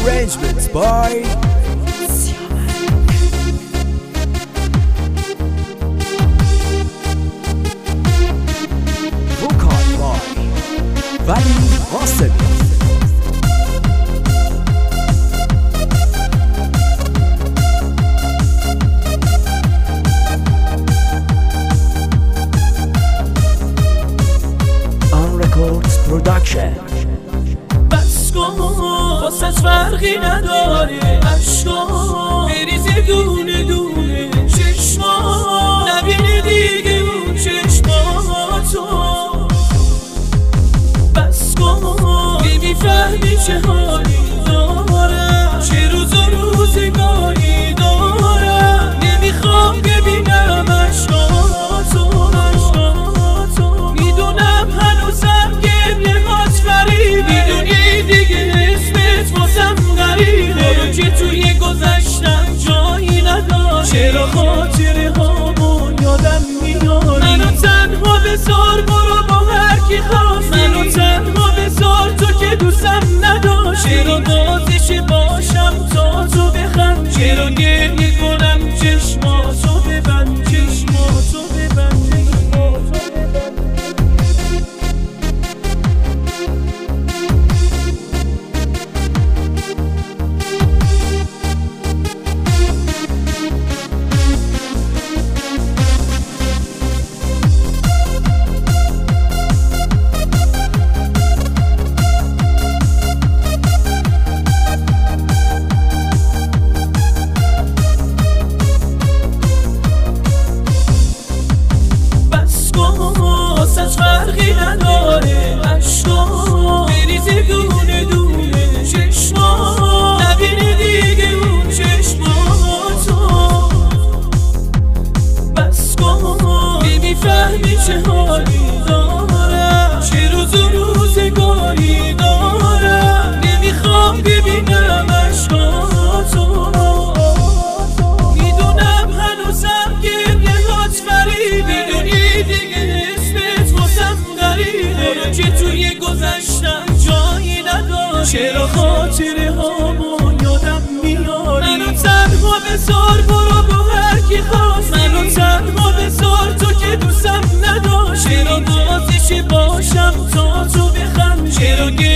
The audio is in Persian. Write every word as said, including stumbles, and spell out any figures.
Arrangements by Vocal by Vali Wasabi. Production. بس کن واسه فرقی نداره عشقا بریزه دونه دونه چشما نبینه دیگه اون چشماتو بس کن نمیفهمی چه حالی دارم چه روز و روزگاری دارم نمیخوام ببینم عشقاتو میدونم هنوزم میدونی دیگه اسمت واسم غریبه برو که توی گذشتم جایی نداره چرا خاطره هامون یادم میاره منو تنها بذار برو با هر کی خواست منو تنها بذار تو که دوستم نداشت چرا بازش باشم تا تو بخند چرا گریه کنم چشماتو ببند چشماتو ببند فرقی نداره عشقا بریزه دونه دونه چشما نبینه دیگه اون چشماتو بس کن نمیفهمی چه حالی دارم چه روز و روزگاری دارم نمیخوام ببینم عشقاتو میدونم هنوزم گریهات فریبه میدونی دیگه برو که توی گذشتم جایی نداره چرا خاطره هامون یادم میاره منو تنها بذار برو با هر کی خواست منو تنها بذار تو که دوستم نداشت چرا بازش باشم تا تو بخند چرا